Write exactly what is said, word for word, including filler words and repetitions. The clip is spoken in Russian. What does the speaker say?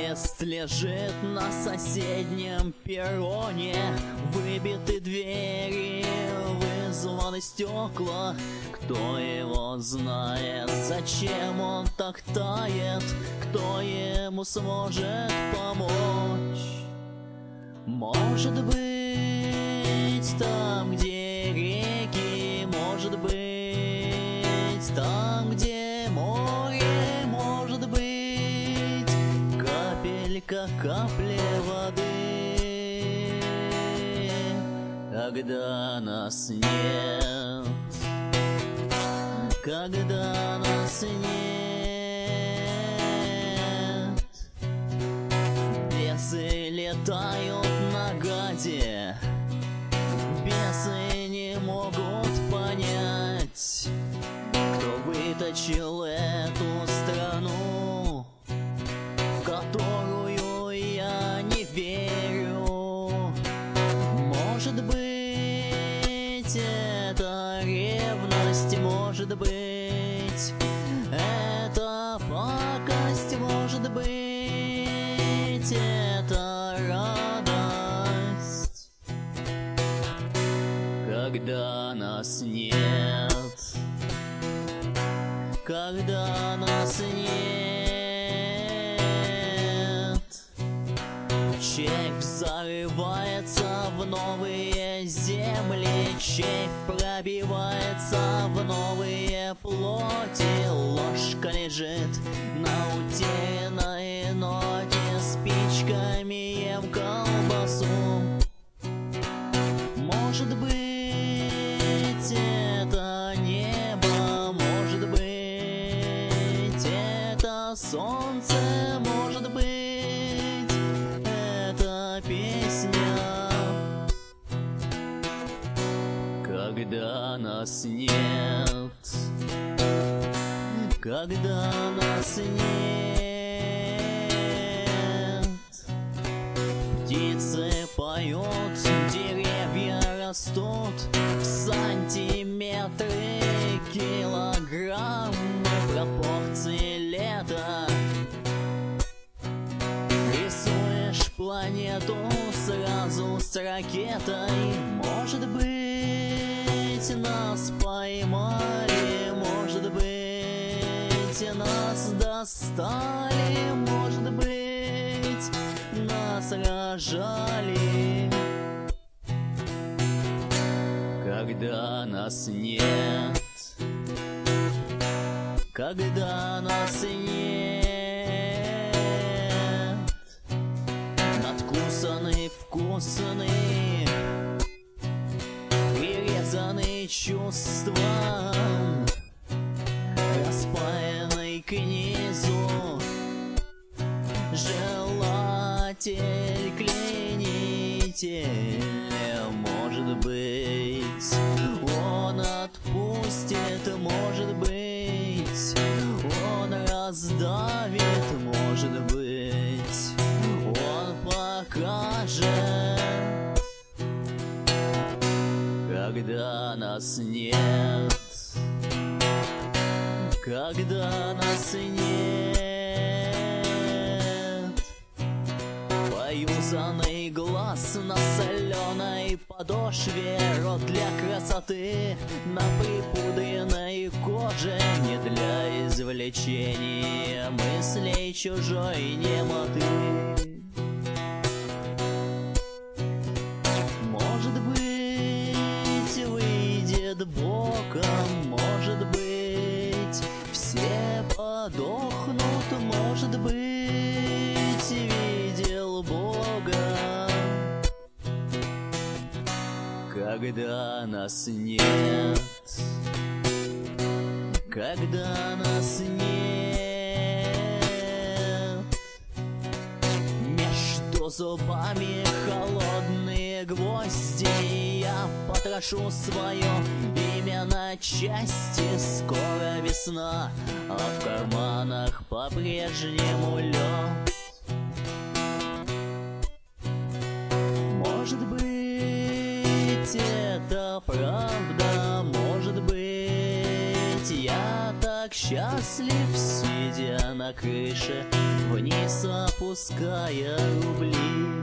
Поезд лежит на соседнем перроне, выбиты двери, вызваны стекла. Кто его знает, зачем он так тает, кто ему сможет помочь? Может быть, там, где реки, может быть, там, где море, может быть, капелька капли воды, когда нас нет, когда нас нет. Бесы летают на гаде, бесы не могут понять, кто выточил эту страну, в которую я не верю. Может быть, это ревность, может быть, это пакость, может быть, это радость, когда нас нет, когда нас нет. Червь зарывается в новые земли, червь пробивается в новые плоти. Ложка лежит на утерянной ноте, спичками ем колбасу. Может быть, это небо, может быть, это солнце, может быть, это песня, когда нас нет, когда нас нет. Птицы поют, деревья растут в сантиметры, килограммы, пропорции лета. Рисуешь планету сразу с ракетой. Может быть, нас поймали, может быть, нас достали, может быть, нас рожали, когда нас нет, когда нас нет. Надкусанный, вкусный, прирезанный чувством, распаянный к низу, желатель, клинитель. Может быть, он отпустит, может быть, он раздавит, может быть, он покажет, когда нас нет, когда нас нет. Поюзанный глаз на соленой подошве, рот для красоты на припудренной коже, не для извлечения мыслей чужой немоты. Может быть, выйдет боком, может быть, все подохнут, может быть, видел Бога, когда нас нет, когда нас нет. Между зубами холодные гвозди, я потрошу свое имя на части. Скоро весна, а в карманах по-прежнему лед. Может быть, это правда, может быть, я так так счастлив, сидя на крыше, вниз опуская рубли.